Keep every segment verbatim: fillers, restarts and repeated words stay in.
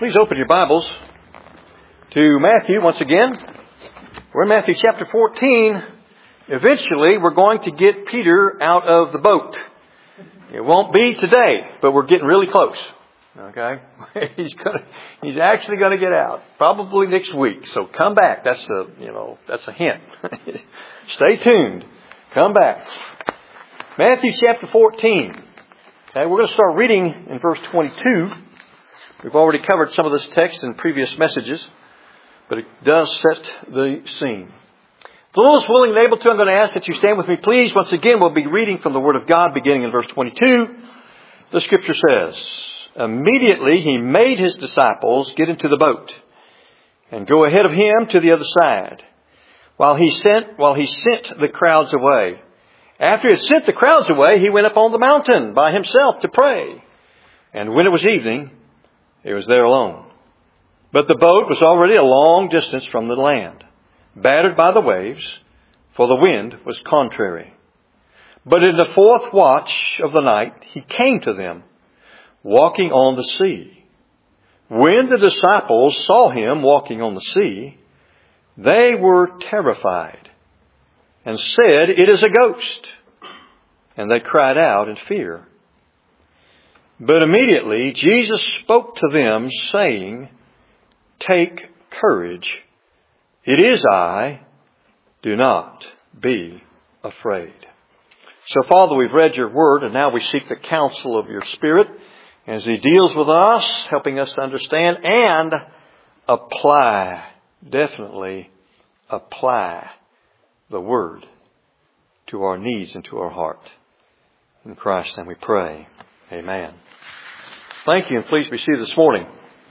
Please open your Bibles to Matthew once again. We're in Matthew chapter fourteen. Eventually, we're going to get Peter out of the boat. It won't be today, but we're getting really close. Okay? He's gonna, he's actually going to get out. Probably next week. So come back. That's a, you know, that's a hint. Stay tuned. Come back. Matthew chapter fourteen. Okay, we're going to start reading in verse twenty-two. We've already covered some of this text in previous messages, but it does set the scene. If the Lord is willing and able to, I'm going to ask that you stand with me, please. Once again, we'll be reading from the Word of God, beginning in verse twenty-two. The Scripture says, "Immediately he made his disciples get into the boat and go ahead of him to the other side, while he sent while he sent the crowds away. After he had sent the crowds away, he went up on the mountain by himself to pray. And when it was evening, he was there alone. But the boat was already a long distance from the land, battered by the waves, for the wind was contrary. But in the fourth watch of the night, he came to them, walking on the sea. When the disciples saw him walking on the sea, they were terrified and said, 'It is a ghost.' And they cried out in fear. But immediately Jesus spoke to them, saying, 'Take courage. It is I. Do not be afraid.'" So, Father, we've read your word, and now we seek the counsel of your Spirit as he deals with us, helping us to understand and apply, definitely apply the word to our needs and to our heart. In Christ's name we pray. Amen. Thank you, and please be seated this morning.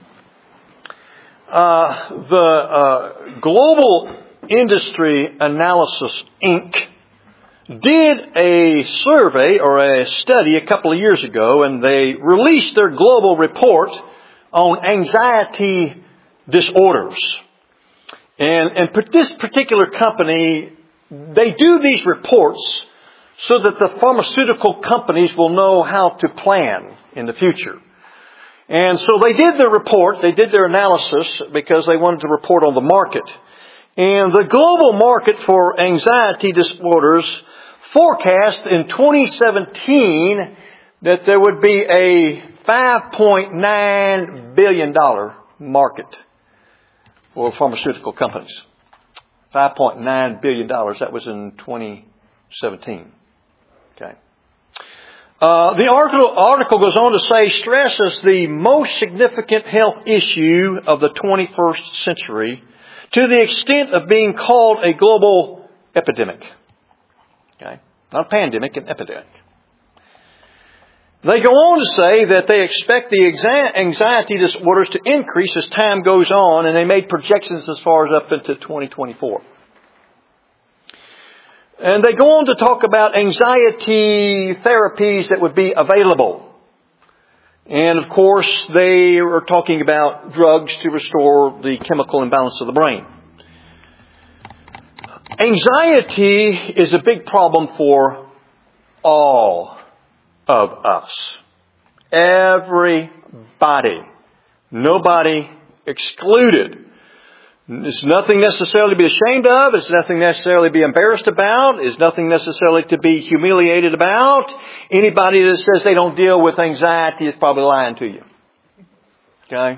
Uh, the uh, Global Industry Analysis, Incorporated did a survey or a study a couple of years ago, and they released their global report on anxiety disorders. And, and this particular company, they do these reports so that the pharmaceutical companies will know how to plan in the future. And so they did their report, they did their analysis because they wanted to report on the market. And the global market for anxiety disorders forecast in twenty seventeen that there would be a five point nine billion dollars market for pharmaceutical companies. five point nine billion dollars. That was in twenty seventeen. Okay. Uh, the article, article goes on to say stress is the most significant health issue of the twenty-first century to the extent of being called a global epidemic. Okay. Not a pandemic, an epidemic. They go on to say that they expect the anxiety disorders to increase as time goes on, and they made projections as far as up into twenty twenty-four. And they go on to talk about anxiety therapies that would be available. And of course, they are talking about drugs to restore the chemical imbalance of the brain. Anxiety is a big problem for all of us. Everybody. Nobody excluded. It's nothing necessarily to be ashamed of. It's nothing necessarily to be embarrassed about. It's nothing necessarily to be humiliated about. Anybody that says they don't deal with anxiety is probably lying to you. Okay?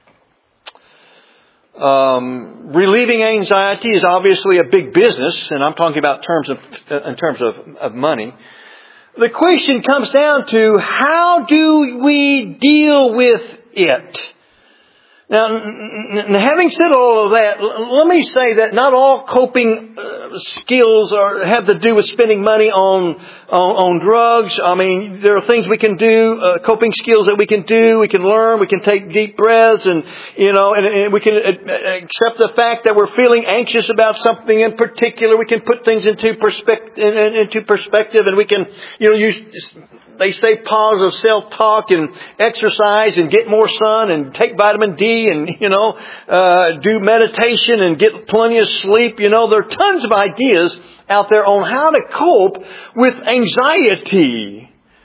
Um, relieving anxiety is obviously a big business, and I'm talking about terms of, in terms of, of money. The question comes down to, how do we deal with it? Now, having said all of that, let me say that not all coping uh, skills are, have to do with spending money on, on on drugs. I mean, there are things we can do, uh, coping skills that we can do, we can learn, we can take deep breaths, and you know, and, and we can accept the fact that we're feeling anxious about something in particular. We can put things into perspective, into perspective, and we can, you know, use. They say positive self-talk and exercise and get more sun and take vitamin D and, you know, uh, do meditation and get plenty of sleep. You know, there are tons of ideas out there on how to cope with anxiety.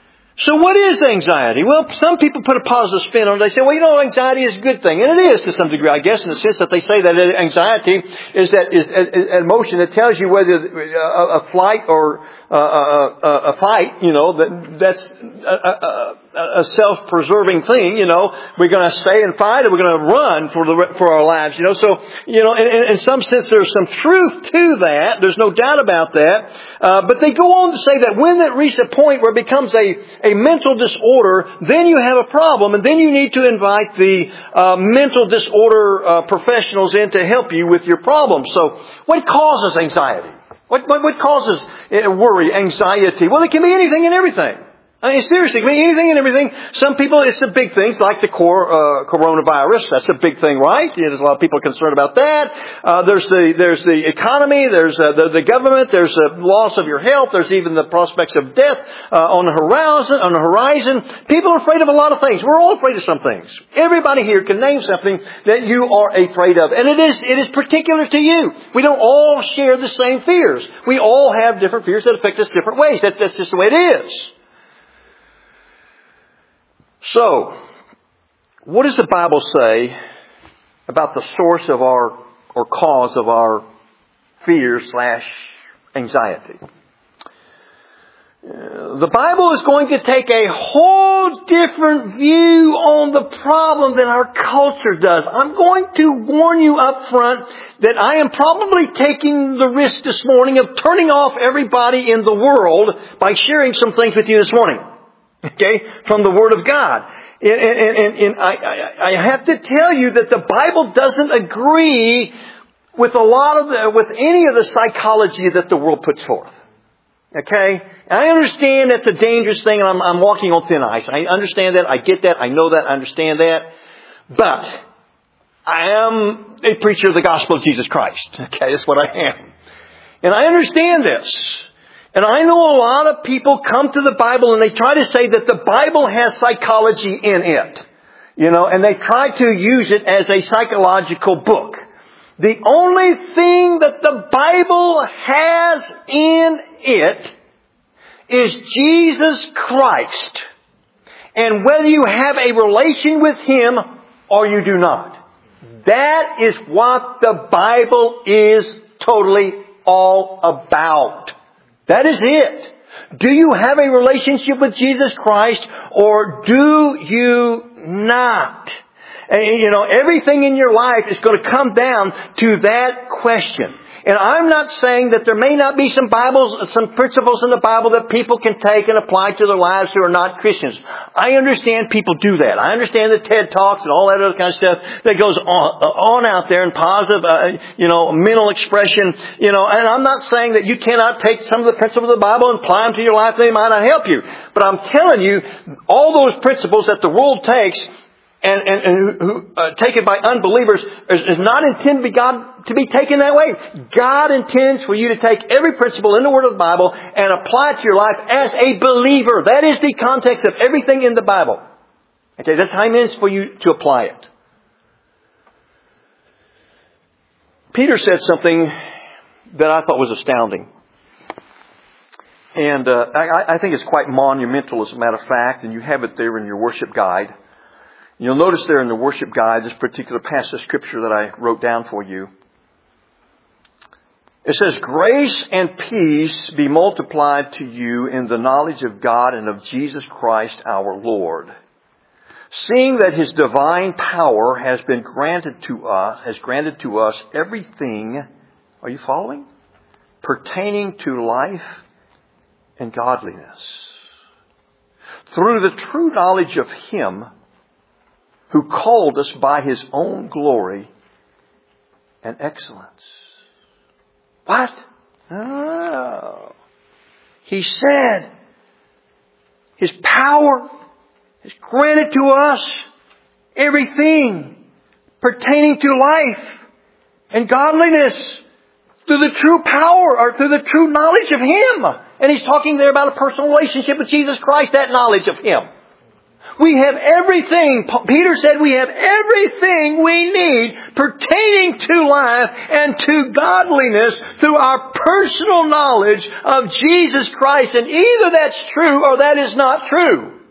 So what is anxiety? Well, some people put a positive spin on it. They say, well, you know, anxiety is a good thing. And it is to some degree, I guess, in the sense that they say that anxiety is that is an emotion that tells you whether a flight or a, a, a fight, you know, that that's a, a, a self-preserving thing, you know. We're going to stay and fight, or we're going to run for the for our lives, you know. So, you know, in, in some sense, there's some truth to that. There's no doubt about that. Uh, but they go on to say that when it reaches a point where it becomes a, a mental disorder, then you have a problem, and then you need to invite the uh, mental disorder uh, professionals in to help you with your problem. So, what causes anxiety? What, what, what causes worry, anxiety? Well, it can be anything and everything. I mean, seriously, I mean, anything and everything. Some people, it's the big things like the core, uh, coronavirus. That's a big thing, right? There's a lot of people concerned about that. Uh, there's the, there's the economy. There's uh, the, the government. There's the loss of your health. There's even the prospects of death, uh, on the horizon, on the horizon. People are afraid of a lot of things. We're all afraid of some things. Everybody here can name something that you are afraid of. And it is, it is particular to you. We don't all share the same fears. We all have different fears that affect us different ways. That's, that's just the way it is. So, what does the Bible say about the source of our, or cause of our fear slash anxiety? Uh, the Bible is going to take a whole different view on the problem than our culture does. I'm going to warn you up front that I am probably taking the risk this morning of turning off everybody in the world by sharing some things with you this morning. Okay, from the Word of God. And, and, and, and I, I, I have to tell you that the Bible doesn't agree with a lot of the, with any of the psychology that the world puts forth. Okay? And I understand that's a dangerous thing, and I'm, I'm walking on thin ice. I understand that. I get that. I know that. I understand that. But I am a preacher of the gospel of Jesus Christ. Okay, that's what I am. And I understand this. And I know a lot of people come to the Bible and they try to say that the Bible has psychology in it. You know, and they try to use it as a psychological book. The only thing that the Bible has in it is Jesus Christ. And whether you have a relation with Him or you do not. That is what the Bible is totally all about. That is it. Do you have a relationship with Jesus Christ or do you not? And, you know, everything in your life is going to come down to that question. And I'm not saying that there may not be some Bibles, some principles in the Bible that people can take and apply to their lives who are not Christians. I understand people do that. I understand the TED Talks and all that other kind of stuff that goes on, on out there in positive, uh, you know, mental expression, you know, and I'm not saying that you cannot take some of the principles of the Bible and apply them to your life. They might not help you. But I'm telling you, all those principles that the world takes and, and, and who, uh, taken by unbelievers is, is not intended to be God to be taken that way. God intends for you to take every principle in the Word of the Bible and apply it to your life as a believer. That is the context of everything in the Bible. Okay, that's how He means for you to apply it. Peter said something that I thought was astounding. And uh, I, I think it's quite monumental, as a matter of fact, and you have it there in your worship guide. You'll notice there in the worship guide, this particular passage of Scripture that I wrote down for you. It says, grace and peace be multiplied to you in the knowledge of God and of Jesus Christ our Lord. Seeing that His divine power has been granted to us, has granted to us everything, are you following? Pertaining to life and godliness. Through the true knowledge of Him who called us by His own glory and excellence. What? Oh. He said His power has granted to us everything pertaining to life and godliness through the true power or through the true knowledge of Him. And He's talking there about a personal relationship with Jesus Christ, that knowledge of Him. We have everything, Peter said, we have everything we need pertaining to life and to godliness through our personal knowledge of Jesus Christ. And either that's true or that is not true.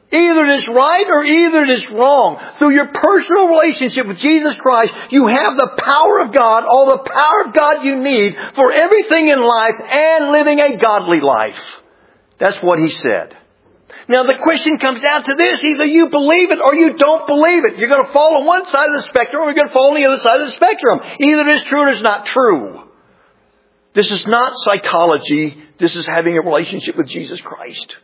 Either it is right or either it is wrong. Through your personal relationship with Jesus Christ, you have the power of God, all the power of God you need for everything in life and living a godly life. That's what he said. Now the question comes down to this. Either you believe it or you don't believe it. You're going to fall on one side of the spectrum or you're going to fall on the other side of the spectrum. Either it is true or it's not true. This is not psychology. This is having a relationship with Jesus Christ.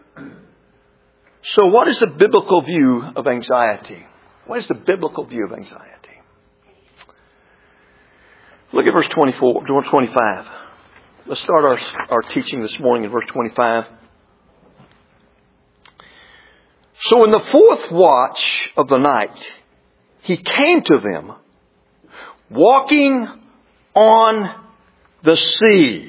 So what is the biblical view of anxiety? What is the biblical view of anxiety? Look at verse twenty-four, twenty-five. Let's start our, our teaching this morning in verse twenty-five. So in the fourth watch of the night, he came to them, walking on the sea.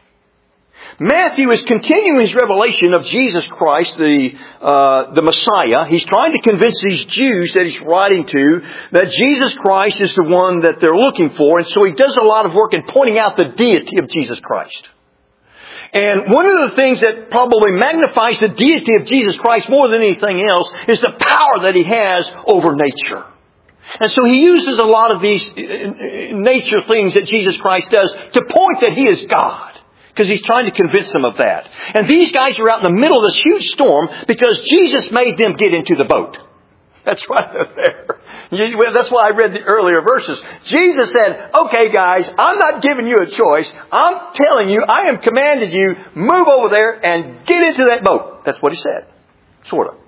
Matthew is continuing his revelation of Jesus Christ, the uh, the Messiah. He's trying to convince these Jews that he's writing to that Jesus Christ is the one that they're looking for. And so he does a lot of work in pointing out the deity of Jesus Christ. And one of the things that probably magnifies the deity of Jesus Christ more than anything else is the power that he has over nature. And so he uses a lot of these nature things that Jesus Christ does to point that he is God. Because he's trying to convince them of that. And these guys are out in the middle of this huge storm because Jesus made them get into the boat. That's why they're there. That's why I read the earlier verses. Jesus said, okay guys, I'm not giving you a choice. I'm telling you, I am commanded you, move over there and get into that boat. That's what he said. Sort of.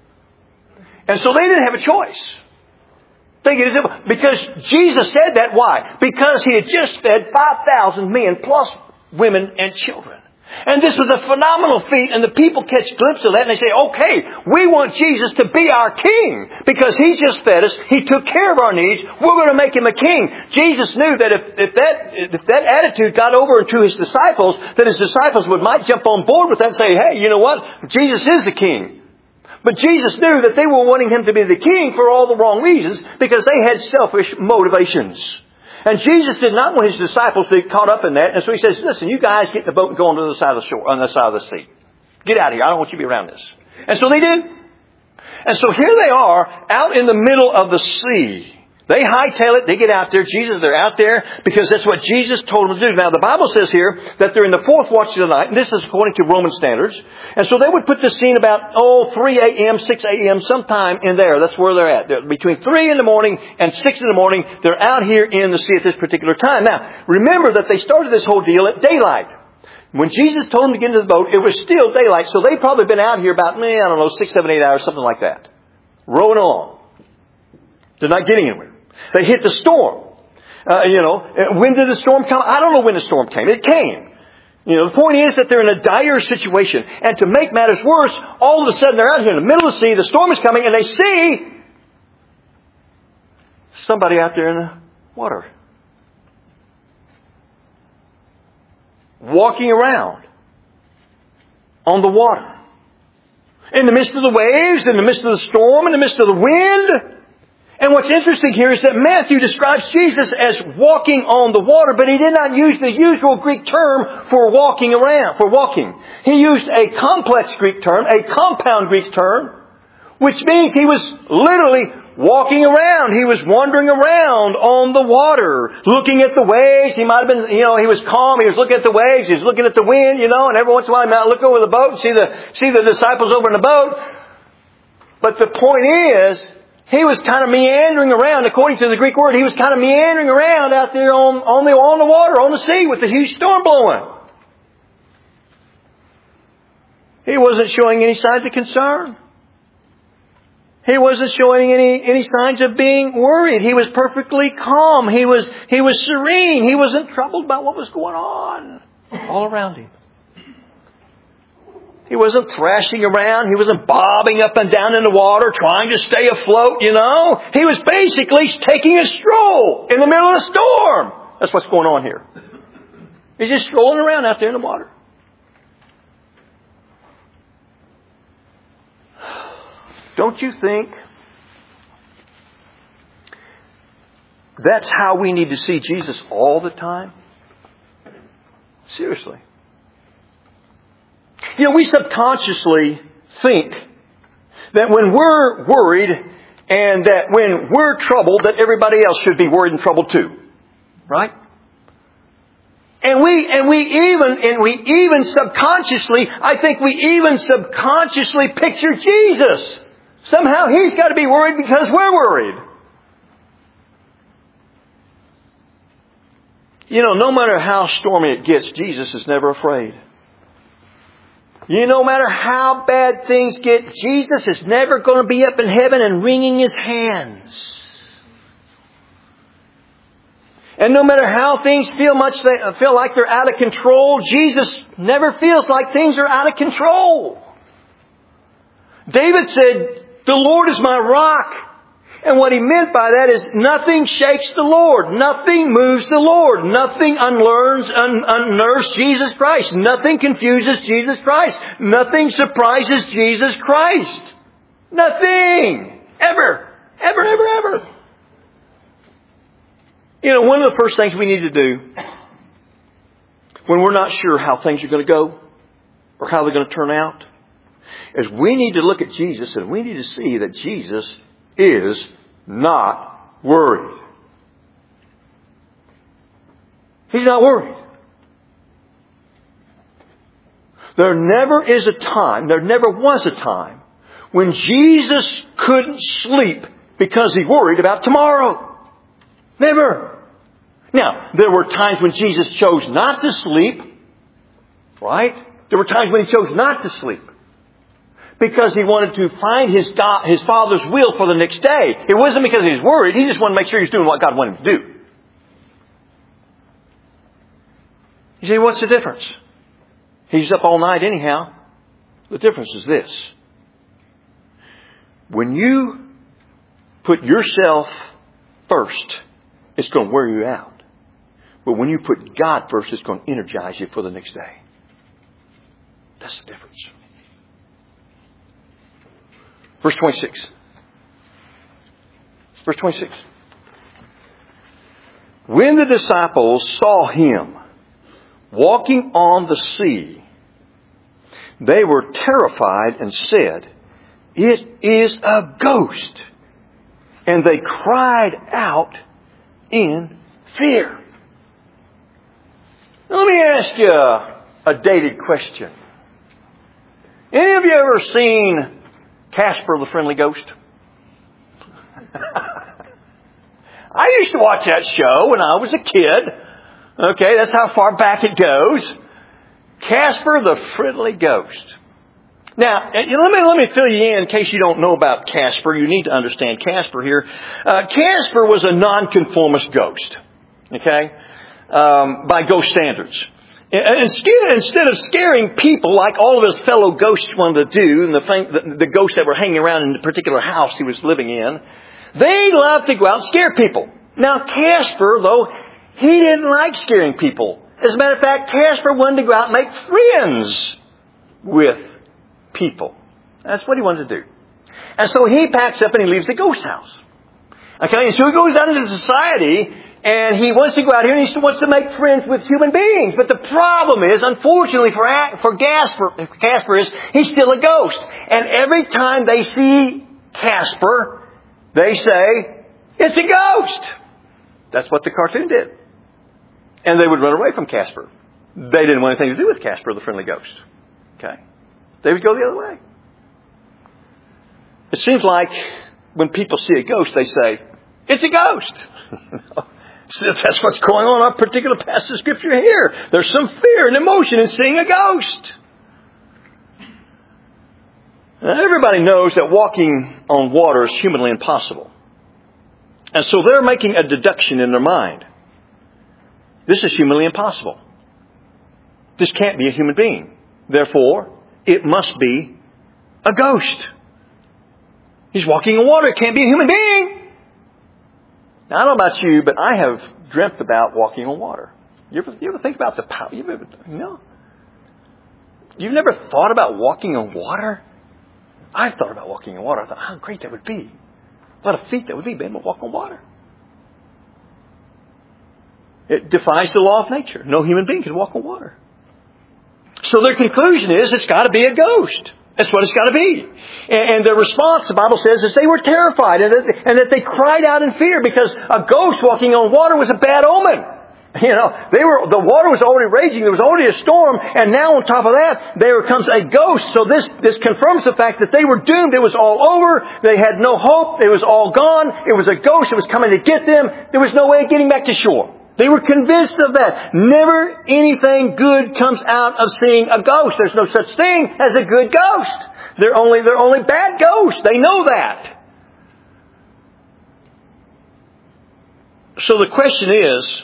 And so they didn't have a choice. They get into, because Jesus said that. Why? Because he had just fed five thousand men plus women and children. And this was a phenomenal feat, and the people catch a glimpse of that and they say, okay, we want Jesus to be our king because he just fed us, he took care of our needs, we're going to make him a king. Jesus knew that if, if that if that attitude got over to his disciples, that his disciples would might jump on board with that and say, hey, you know what? Jesus is the king. But Jesus knew that they were wanting him to be the king for all the wrong reasons because they had selfish motivations. And Jesus did not want his disciples to get caught up in that. And so he says, listen, you guys get in the boat and go on to the side of the shore, on the side of the sea. Get out of here. I don't want you to be around this. And so they did. And so here they are out in the middle of the sea. They hightail it. They get out there. Jesus, they're out there because that's what Jesus told them to do. Now, the Bible says here that they're in the fourth watch of the night. And this is according to Roman standards. And so they would put the scene about, oh, three a.m., six a.m., sometime in there. That's where they're at. They're between three in the morning and six in the morning. They're out here in the sea at this particular time. Now, remember that they started this whole deal at daylight. When Jesus told them to get into the boat, it was still daylight. So they've probably been out here about, man, I don't know, six, seven, eight hours, something like that. Rowing along. They're not getting anywhere. They hit the storm. Uh, you know, when did the storm come? I don't know when the storm came. It came. You know, the point is that they're in a dire situation. And to make matters worse, all of a sudden they're out here in the middle of the sea. The storm is coming and they see somebody out there in the water. Walking around on the water. In the midst of the waves, in the midst of the storm, in the midst of the wind. And what's interesting here is that Matthew describes Jesus as walking on the water, but he did not use the usual Greek term for walking around, for walking. He used a complex Greek term, a compound Greek term, which means he was literally walking around. He was wandering around on the water, looking at the waves. He might have been, you know, he was calm. He was looking at the waves. He was looking at the wind, you know, and every once in a while he might look over the boat and see the, see the disciples over in the boat. But the point is, he was kind of meandering around, according to the Greek word, he was kind of meandering around out there on, on, the, on the water, on the sea, with the huge storm blowing. He wasn't showing any signs of concern. He wasn't showing any, any signs of being worried. He was perfectly calm. He was, he was serene. He wasn't troubled by what was going on all around him. He wasn't thrashing around. He wasn't bobbing up and down in the water trying to stay afloat, you know. He was basically taking a stroll in the middle of the storm. That's what's going on here. He's just strolling around out there in the water. Don't you think that's how we need to see Jesus all the time? Seriously. You know, we subconsciously think that when we're worried and that when we're troubled, that everybody else should be worried and troubled too. Right? And we, and we even, and we even subconsciously, I think we even subconsciously picture Jesus. Somehow He's got to be worried because we're worried. You know, no matter how stormy it gets, Jesus is never afraid. You know, no matter how bad things get, Jesus is never going to be up in heaven and wringing His hands. And no matter how things feel much feel like they're out of control, Jesus never feels like things are out of control. David said, "The Lord is my rock." And what he meant by that is nothing shakes the Lord. Nothing moves the Lord. Nothing unlearns, un- unnerves Jesus Christ. Nothing confuses Jesus Christ. Nothing surprises Jesus Christ. Nothing. Ever. Ever, ever, ever. You know, one of the first things we need to do when we're not sure how things are going to go or how they're going to turn out is we need to look at Jesus and we need to see that Jesus is not worried. He's not worried. There never is a time, there never was a time when Jesus couldn't sleep because He worried about tomorrow. Never. Now, there were times when Jesus chose not to sleep. Right? There were times when He chose not to sleep. Because He wanted to find His God, His Father's will for the next day. It wasn't because He was worried. He just wanted to make sure He was doing what God wanted Him to do. You say, what's the difference? He's up all night anyhow. The difference is this. When you put yourself first, it's going to wear you out. But when you put God first, it's going to energize you for the next day. That's the difference. Verse twenty-six. Verse twenty-six. When the disciples saw Him walking on the sea, they were terrified and said, "It is a ghost." And they cried out in fear. Now, let me ask you a, a dated question. Any of you ever seen Casper the Friendly Ghost? I used to watch that show when I was a kid. Okay, that's how far back it goes. Casper the Friendly Ghost. Now, let me let me fill you in in case you don't know about Casper. You need to understand Casper here. Uh, Casper was a nonconformist ghost. Okay, um, by ghost standards. Instead of scaring people like all of his fellow ghosts wanted to do, and the, thing, the, the ghosts that were hanging around in the particular house he was living in, they loved to go out and scare people. Now, Casper, though, he didn't like scaring people. As a matter of fact, Casper wanted to go out and make friends with people. That's what he wanted to do. And so he packs up and he leaves the ghost house. Okay, and so he goes out into society. And he wants to go out here and he wants to make friends with human beings. But the problem is, unfortunately for for Casper, Casper is he's still a ghost. And every time they see Casper, they say, "It's a ghost." That's what the cartoon did. And they would run away from Casper. They didn't want anything to do with Casper, the Friendly Ghost. Okay? They would go the other way. It seems like when people see a ghost, they say, "It's a ghost." That's what's going on in our particular passage of Scripture here. There's some fear and emotion in seeing a ghost. Now, everybody knows that walking on water is humanly impossible. And so they're making a deduction in their mind. This is humanly impossible. This can't be a human being. Therefore, it must be a ghost. He's walking on water. It can't be a human being. Now, I don't know about you, but I have dreamt about walking on water. You ever, you ever think about the power? You ever, no. You've never thought about walking on water? I've thought about walking on water. I thought, how great that would be. What a feat that would be, being able to walk on water. It defies the law of nature. No human being can walk on water. So their conclusion is it's got to be a ghost. That's what it's got to be. And, and the response, the Bible says, is they were terrified and that, and that they cried out in fear because a ghost walking on water was a bad omen. You know, they were, the water was already raging. There was already a storm. And now on top of that, there comes a ghost. So this, this confirms the fact that they were doomed. It was all over. They had no hope. It was all gone. It was a ghost. It was coming to get them. There was no way of getting back to shore. They were convinced of that. Never anything good comes out of seeing a ghost. There's no such thing as a good ghost. They're only, they're only bad ghosts. They know that. So the question is,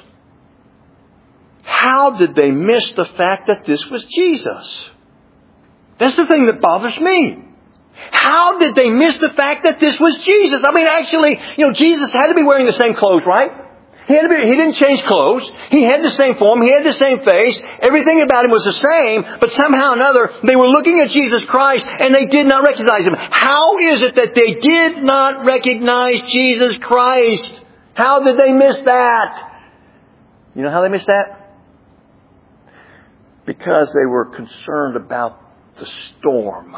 how did they miss the fact that this was Jesus? That's the thing that bothers me. How did they miss the fact that this was Jesus? I mean, actually, you know, Jesus had to be wearing the same clothes, right? He had to be, he didn't change clothes. He had the same form. He had the same face. Everything about him was the same. But somehow or another, they were looking at Jesus Christ and they did not recognize him. How is it that they did not recognize Jesus Christ? How did they miss that? You know how they missed that? Because they were concerned about the storm.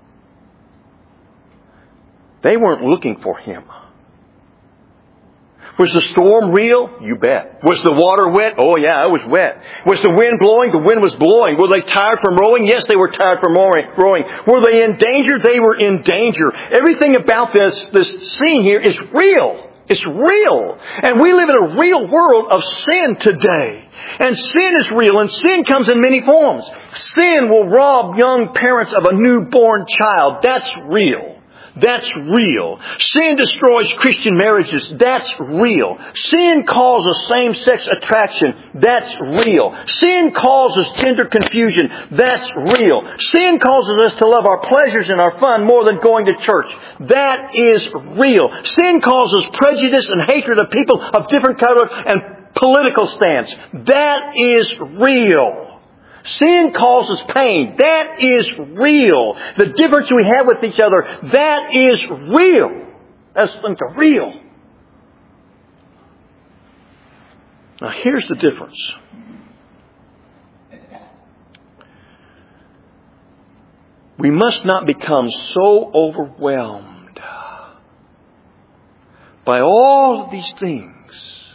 They weren't looking for him. Was the storm real? You bet. Was the water wet? Oh yeah, it was wet. Was the wind blowing? The wind was blowing. Were they tired from rowing? Yes, they were tired from rowing. Were they in danger? They were in danger. Everything about this, this scene here is real. It's real. And we live in a real world of sin today. And sin is real, and sin comes in many forms. Sin will rob young parents of a newborn child. That's real. That's real. Sin destroys Christian marriages. That's real. Sin causes same-sex attraction. That's real. Sin causes gender confusion. That's real. Sin causes us to love our pleasures and our fun more than going to church. That is real. Sin causes prejudice and hatred of people of different color and political stance. That is real. Sin causes pain. That is real. The difference we have with each other, that is real. That's real. Now here's the difference. We must not become so overwhelmed by all of these things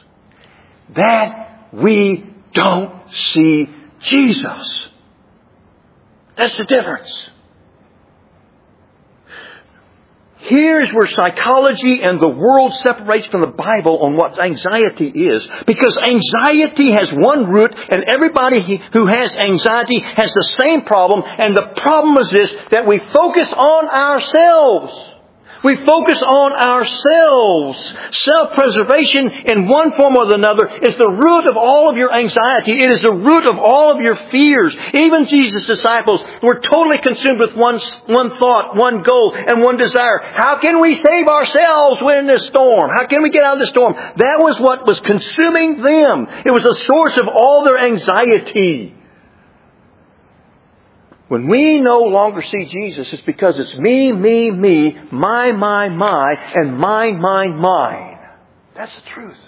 that we don't see Jesus. That's the difference. Here's where psychology and the world separates from the Bible on what anxiety is. Because anxiety has one root, and everybody who has anxiety has the same problem. And the problem is this, that we focus on ourselves. We focus on ourselves. Self-preservation in one form or another is the root of all of your anxiety. It is the root of all of your fears. Even Jesus' disciples were totally consumed with one, one thought, one goal, and one desire. How can we save ourselves when in this storm? How can we get out of the storm? That was what was consuming them. It was the source of all their anxiety. When we no longer see Jesus, it's because it's me, me, me, my, my, my, and mine, mine, mine. That's the truth.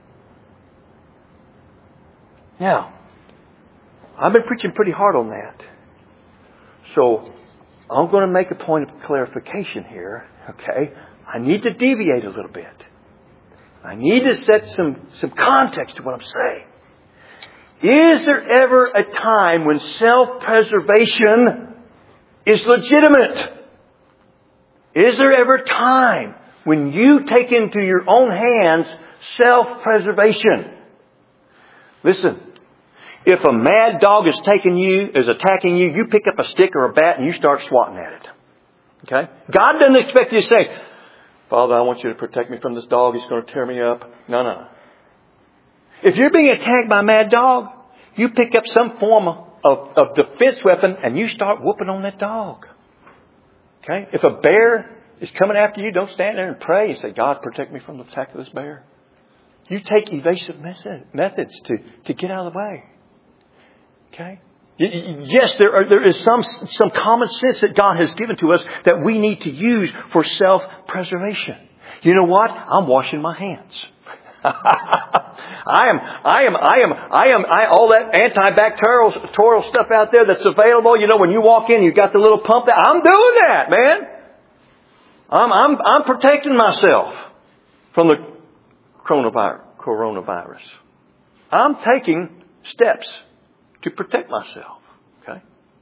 Now, I've been preaching pretty hard on that. So, I'm going to make a point of clarification here. Okay? I need to deviate a little bit. I need to set some, some context to what I'm saying. Is there ever a time when self-preservation is legitimate? Is there ever a time when you take into your own hands self-preservation? Listen, if a mad dog is taking you, is attacking you, you pick up a stick or a bat and you start swatting at it. Okay? God doesn't expect you to say, Father, I want you to protect me from this dog. He's going to tear me up. No, no, no. If you're being attacked by a mad dog, you pick up some form of, of, of defense weapon and you start whooping on that dog. Okay? If a bear is coming after you, don't stand there and pray and say, God, protect me from the attack of this bear. You take evasive method, methods to, to get out of the way. Okay? Yes, there are, there is some, some common sense that God has given to us that we need to use for self-preservation. You know what? I'm washing my hands. I am, I am, I am, I am, I, all that antibacterial stuff out there that's available. You know, when you walk in, you got the little pump there. I'm doing that, man. I'm, I'm, I'm protecting myself from the coronavirus. coronavirus. I'm taking steps to protect myself. Okay?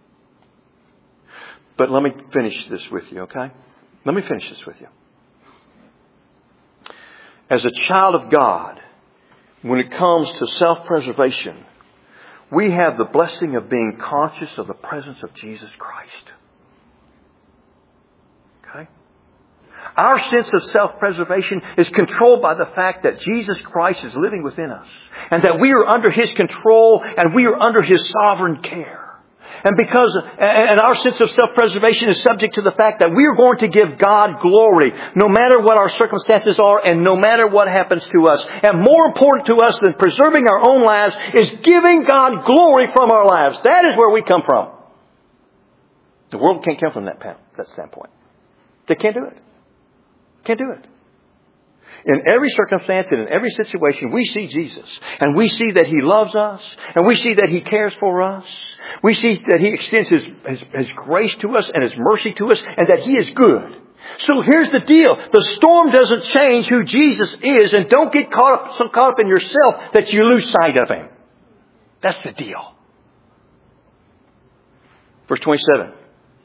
But let me finish this with you, okay? Let me finish this with you. As a child of God, when it comes to self-preservation, we have the blessing of being conscious of the presence of Jesus Christ. Okay? Our sense of self-preservation is controlled by the fact that Jesus Christ is living within us, and that we are under His control and we are under His sovereign care. And because, and our sense of self-preservation is subject to the fact that we are going to give God glory no matter what our circumstances are and no matter what happens to us. And more important to us than preserving our own lives is giving God glory from our lives. That is where we come from. The world can't come from that, that standpoint. They can't do it. Can't do it. In every circumstance and in every situation, we see Jesus. And we see that He loves us. And we see that He cares for us. We see that He extends His, His, His grace to us and His mercy to us. And that He is good. So here's the deal. The storm doesn't change who Jesus is. And don't get caught up, so caught up in yourself that you lose sight of Him. That's the deal. Verse twenty-seven.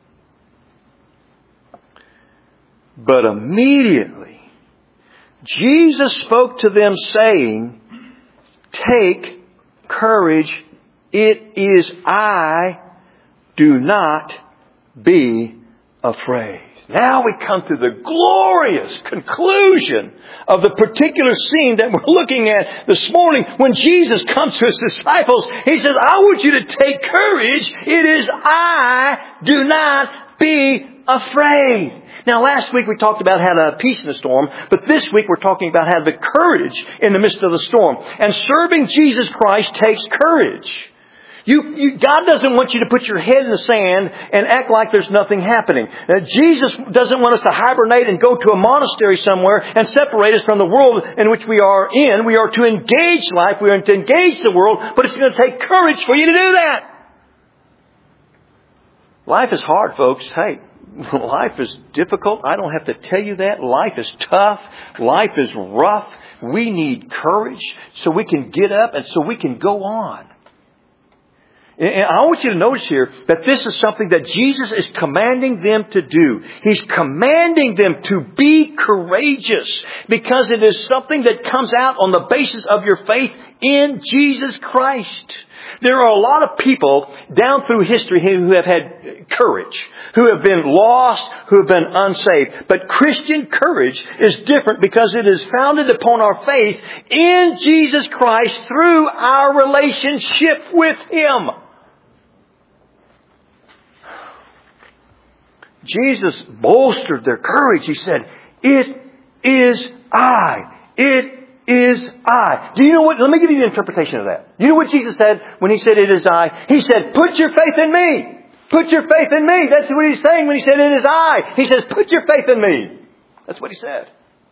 But immediately Jesus spoke to them, saying, "Take courage, it is I, do not be afraid." Now we come to the glorious conclusion of the particular scene that we're looking at this morning. When Jesus comes to His disciples, He says, "I want you to take courage, it is I, do not be afraid." Now, last week we talked about how to have peace in the storm, but this week we're talking about how to have courage in the midst of the storm. And serving Jesus Christ takes courage. You, you, God doesn't want you to put your head in the sand and act like there's nothing happening. Uh, Jesus doesn't want us to hibernate and go to a monastery somewhere and separate us from the world in which we are in. We are to engage life. We are to engage the world, but it's going to take courage for you to do that. Life is hard, folks. Hey. Life is difficult. I don't have to tell you that. Life is tough. Life is rough. We need courage so we can get up and so we can go on. And I want you to notice here that this is something that Jesus is commanding them to do. He's commanding them to be courageous because it is something that comes out on the basis of your faith in Jesus Christ. There are a lot of people down through history who have had courage, who have been lost, who have been unsaved. But Christian courage is different because it is founded upon our faith in Jesus Christ through our relationship with Him. Jesus bolstered their courage. He said, "It is I. It is I." Do you know what? Let me give you the interpretation of that. You know what Jesus said when He said, "It is I"? He said, "Put your faith in me. Put your faith in me." That's what He's saying when He said, "It is I." He says, "Put your faith in me." That's what He said.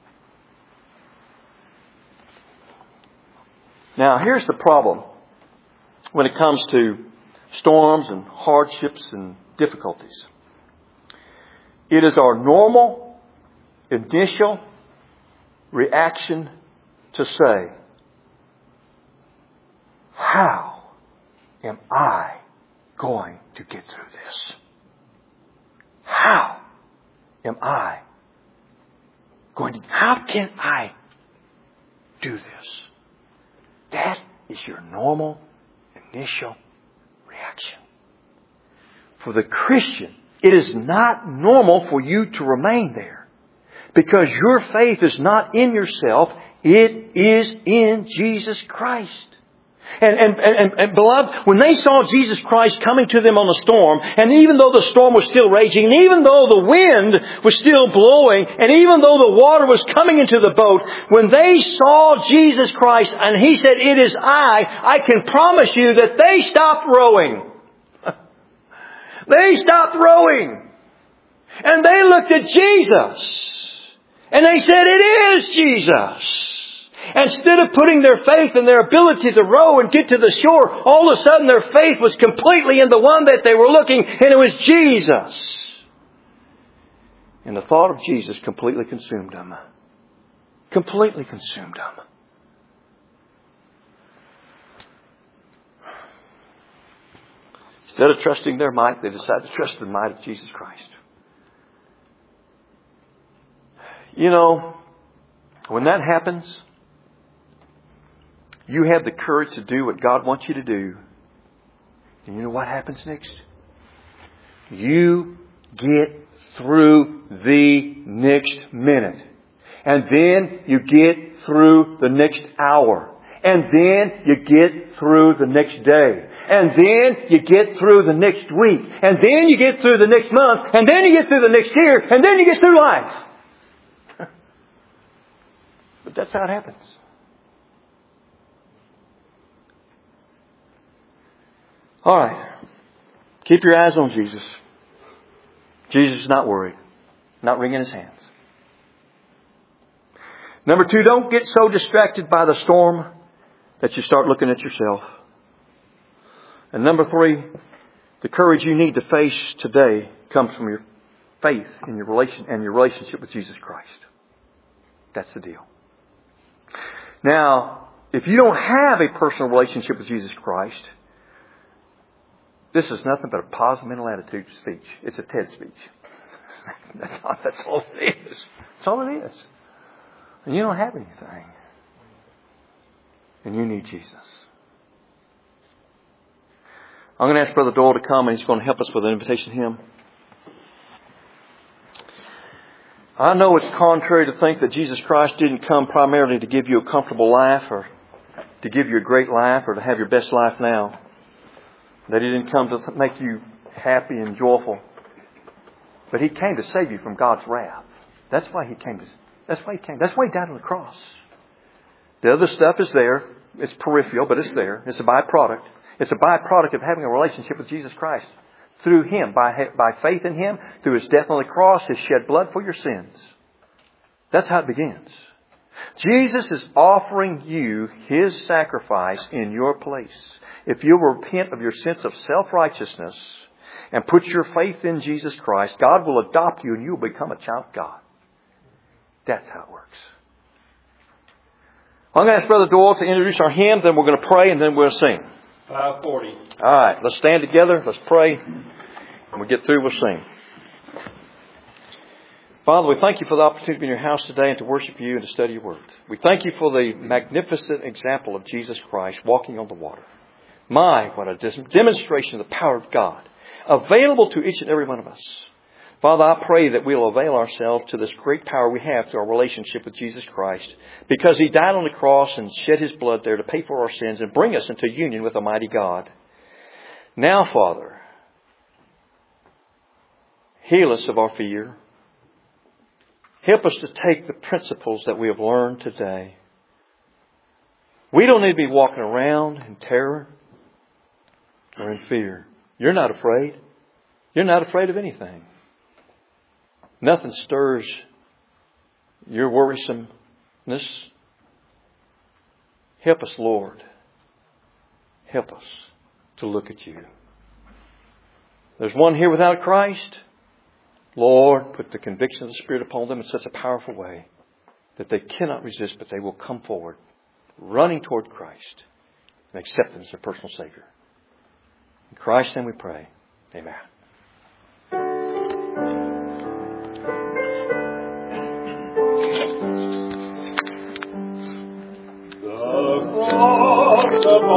Now, here's the problem when it comes to storms and hardships and difficulties. It is our normal, initial reaction to say, "How am I going to get through this? How am I going to, how can I do this?" That is your normal, initial reaction. For the Christian, it is not normal for you to remain there because your faith is not in yourself. It is in Jesus Christ. And, and, and, and beloved, when they saw Jesus Christ coming to them on the storm, and even though the storm was still raging, and even though the wind was still blowing, and even though the water was coming into the boat, when they saw Jesus Christ and He said, "It is I," I can promise you that they stopped rowing. They stopped rowing. And they looked at Jesus. And they said, "It is Jesus." Instead of putting their faith in their ability to row and get to the shore, all of a sudden their faith was completely in the one that they were looking, and it was Jesus. And the thought of Jesus completely consumed them. Completely consumed them. Instead of trusting their might, they decided to trust the might of Jesus Christ. You know, when that happens, you have the courage to do what God wants you to do. And you know what happens next? You get through the next minute. And then you get through the next hour. And then you get through the next day. And then you get through the next week. And then you get through the next month. And then you get through the next year. And then you get through life. But that's how it happens. All right. Keep your eyes on Jesus. Jesus is not worried. Not wringing His hands. Number two, don't get so distracted by the storm that you start looking at yourself. And number three, the courage you need to face today comes from your faith in your relation and your relationship with Jesus Christ. That's the deal. Now, if you don't have a personal relationship with Jesus Christ, this is nothing but a positive mental attitude speech. It's a TED speech. That's all, that's all it is. That's all it is. And you don't have anything. And you need Jesus. I'm going to ask Brother Doyle to come, and he's going to help us with an invitation hymn. I know it's contrary to think that Jesus Christ didn't come primarily to give you a comfortable life or to give you a great life or to have your best life now. That He didn't come to make you happy and joyful. But He came to save you from God's wrath. That's why He came. To, that's why He came. That's why He died on the cross. The other stuff is there. It's peripheral, but it's there. It's a byproduct. It's a byproduct of having a relationship with Jesus Christ. Through Him, by, by faith in Him, through His death on the cross, His shed blood for your sins. That's how it begins. Jesus is offering you His sacrifice in your place. If you will repent of your sense of self-righteousness and put your faith in Jesus Christ, God will adopt you and you will become a child of God. That's how it works. I'm going to ask Brother Doyle to introduce our hymn, then we're going to pray, and then we'll sing. five forty. All right, let's stand together. Let's pray. When we get through, we'll sing. Father, we thank You for the opportunity to be in Your house today and to worship You and to study Your Word. We thank You for the magnificent example of Jesus Christ walking on the water. My, what a demonstration of the power of God, available to each and every one of us. Father, I pray that we'll avail ourselves to this great power we have through our relationship with Jesus Christ, because He died on the cross and shed His blood there to pay for our sins and bring us into union with Almighty God. Now, Father, heal us of our fear. Help us to take the principles that we have learned today. We don't need to be walking around in terror or in fear. You're not afraid. You're not afraid of anything. Nothing stirs your worrisomeness. Help us, Lord. Help us to look at You. There's one here without Christ. Lord, put the conviction of the Spirit upon them in such a powerful way that they cannot resist, but they will come forward, running toward Christ and accept Him as their personal Savior. In Christ's name we pray. Amen. The cross of